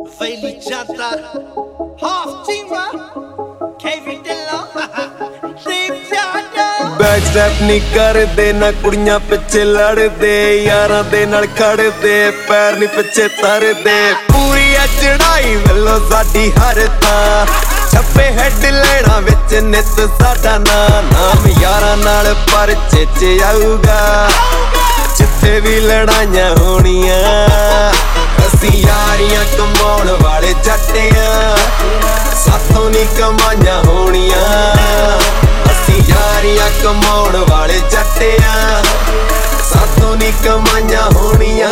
Fairly Janta, half Timba, KV Dilla, Deep Janta. Backstab नहीं करदे ना कुड़ियां पिछे लड़दे यारां दे नाल खड़दे पैर नहीं पिछे तरदे पूरी चढ़ाई वल्लों साडी हर थां छप्पे हैड लेना विच नित साडा नाम यारां नाल परचे च आऊगा जिथे भी लड़ाइयां होणियां असीं यारियां कमाउण वाले जट्टे साथों नहीं कमाइयां होणियां यारियां कमाउण वाले जट्टे साथों नहीं कमाइयां होणियां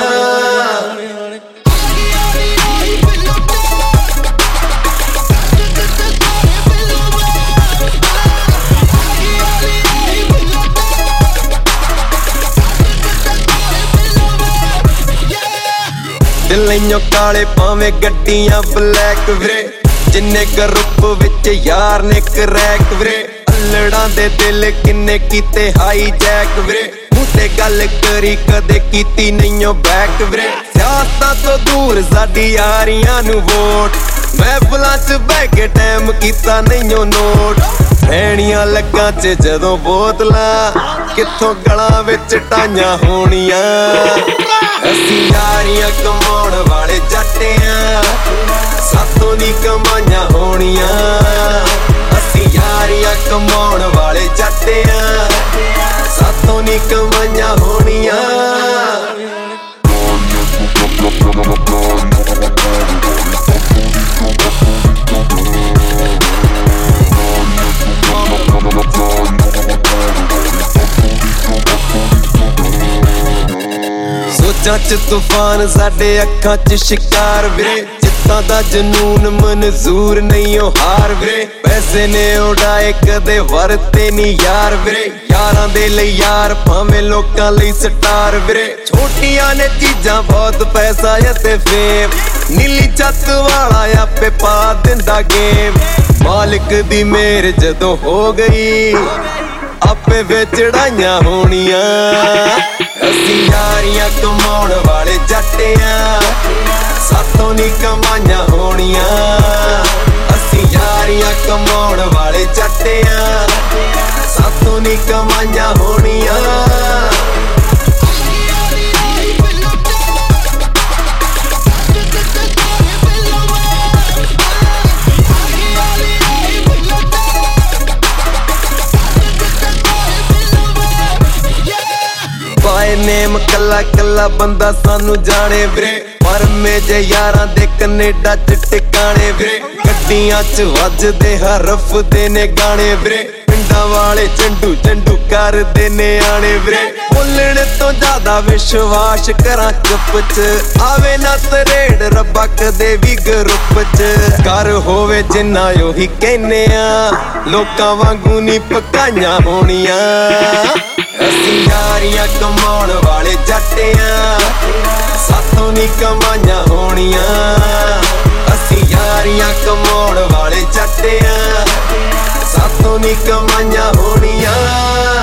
दिल्लियों काले पावे गड्डियां ब्लैक वीरे जिन्ने ग्रुप विच यार ने क्रैक वीरे लड़ां दे दिल किन्ने कीते हाई जैक वीरे मूंह ते गल करी कदे कीती नहीं बैक वीरे सियासतां तो दूर साडी यारियां नूं वोट महफिलां च बह के टाइम कीता नहीं नोट रहणियां लग्गां च जदों बोतलां कित्थों गलां विच टाइयां होणियां असीं यारियां कमाउण वाले जट्टे साथों नहीं कमाइयां होणियां यारियां कमाउण वाले जट्टे साथों नहीं कमाइयां होणियां सोचां च तूफान साडे अखां च शिकार वीरे जित्तां दा जनून मंजूर नहीं हार वीरे पैसे ने उड़ाए कदे वरते नी यार वीरे यारां दे लई यार भावें लोकां लई स्टार वीरे छोटियां ने चीजां बहुत पैसा ते फेम नीली छत वाला आपे पा दिंदा गेम मालिक दी मेहर जदों हो गई आपे वे चढ़ाइयां होणियां असीं यारियां कमाउण वाले जट्टे साथों नहीं कमाइयां होणियां असीं यारियां कमाउण वाले जट्टे साथों नहीं कमाइयां होणियां नेम कला कला बंदा सानू जाने वीरे पर मेजे यारां दे कनेडा च टिकाणे वीरे गड्डियां च वजदे हरफ दे ने गाने वीरे पिंडां वाले चंडू चंडू कर दे ने आने वीरे बोलने तो ज्यादा विश्वास करां चुप च आवे ना तरेड़ रब्बा कदे भी ग्रुप च कर होवे जिन्ना ओही कहने लोकां वांगू नी पकाइयां होणियां असीं यारियां कमाउण वाले जट्टे साथों नहीं कमाइयां होणियां असीं यारियां कमाउण वाले जट्टे साथों नहीं कमाइयां होणियां